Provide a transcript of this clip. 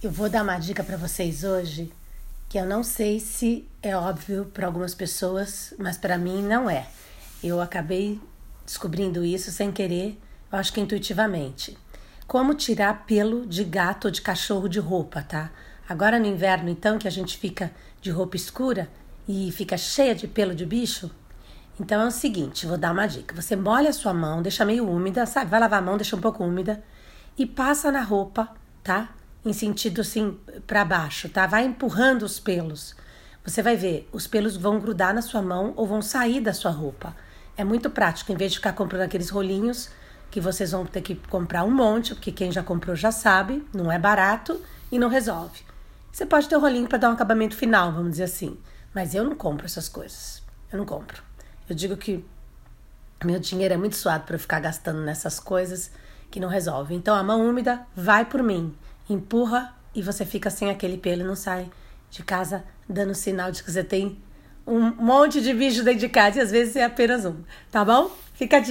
Eu vou dar uma dica para vocês hoje, que eu não sei se é óbvio para algumas pessoas, mas para mim não é. Eu acabei descobrindo isso sem querer, eu acho que intuitivamente. Como tirar pelo de gato ou de cachorro de roupa, tá? Agora no inverno, então, que a gente fica de roupa escura e fica cheia de pelo de bicho, então é o seguinte, vou dar uma dica. Você molha a sua mão, deixa meio úmida, sabe? Vai lavar a mão, deixa um pouco úmida e passa na roupa, tá? Em sentido assim, para baixo, tá? Vai empurrando os pelos. Você vai ver, os pelos vão grudar na sua mão ou vão sair da sua roupa. É muito prático, em vez de ficar comprando aqueles rolinhos que vocês vão ter que comprar um monte, porque quem já comprou já sabe, não é barato e não resolve. Você pode ter um rolinho para dar um acabamento final, vamos dizer assim. Mas eu não compro essas coisas. Eu não compro. Eu digo que meu dinheiro é muito suado para eu ficar gastando nessas coisas que não resolvem. Então a mão úmida vai por mim. Empurra e você fica sem aquele pelo e não sai de casa dando sinal de que você tem um monte de bicho dentro de casa e às vezes é apenas um. Tá bom? Fica a dica.